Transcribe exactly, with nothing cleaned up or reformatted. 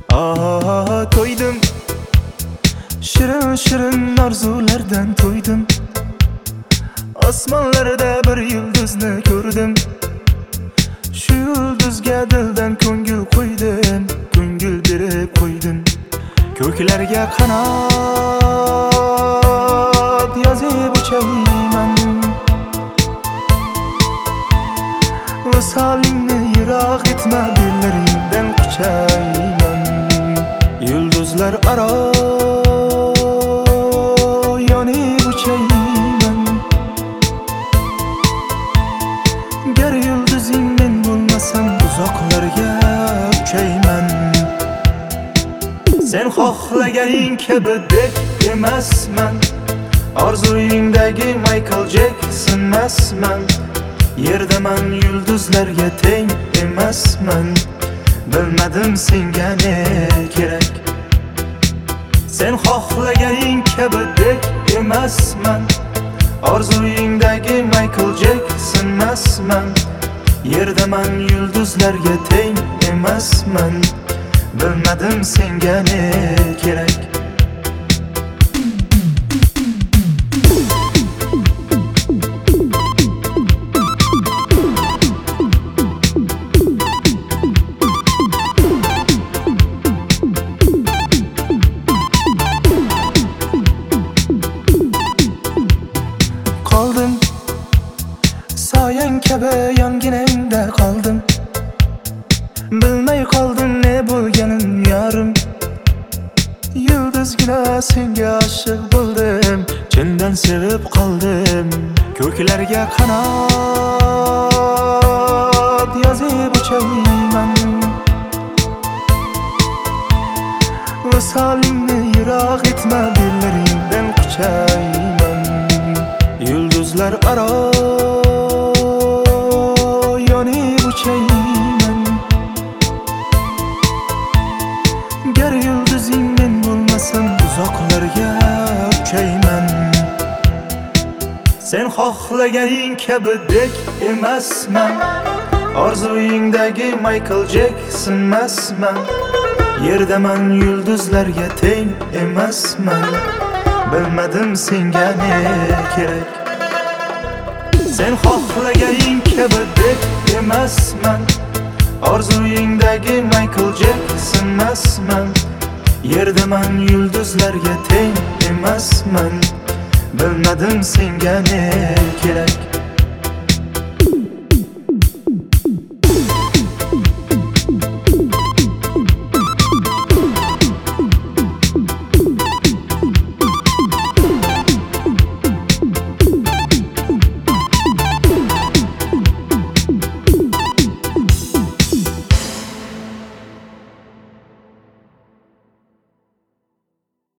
Aa, to'ydim, shirin shirin orzulardan to'ydim. Osmonlarda bir yulduzni ko'rdim. Shu yulduzga dildan ko'ngil qo'ydim, ko'ngil berib qo'ydim. Ko'klarga qanot yozib uchayman, visolingni yiroq etma, dillaringdan quchayman. Yulduzlar aro yonib uchayman, gar yulduzing men bo'lmasam uzoqlarga uchayman. Sen xohlaganing kabi deb emasman, orzuyingdagi Michael Jackson emasman. Yerdaman, yulduzlarga teng emasman. Bilmadim senga ne kerak. Sen xohlaganing kabi deb emasman, orzuyingdagi Michael Jackson emasman. Yerdaman, yulduzlarga teng emasman. Bilmadim senga ne kerak. Qoldim, soyang kabi yonginangda qoldim. Bilmay qoldim ne bo'lganin yorim. Yulduzgina senga oshiq bo'ldim, chindan sevib qoldim. Ko'klarga qanot yozib uchayman, visolingni yiroq etma, dillaringdan quchayman. Yulduzlar aro yonib uchayman, gar yulduzing men bo'lmasam uzoqlarga uchayman. Sen xohlaganing kabi dek emasman, orzuyingdagi Michael Jackson emasman. Yerdaman, yulduzlarga teng emasman. Bilmadim senga ne kerak. Sen xohlaganing kabi deb emasman, orzuyingdagi Michael Jackson emasman. Yerdaman, yulduzlarga teng emasman. Bilmadim senga ne kerak.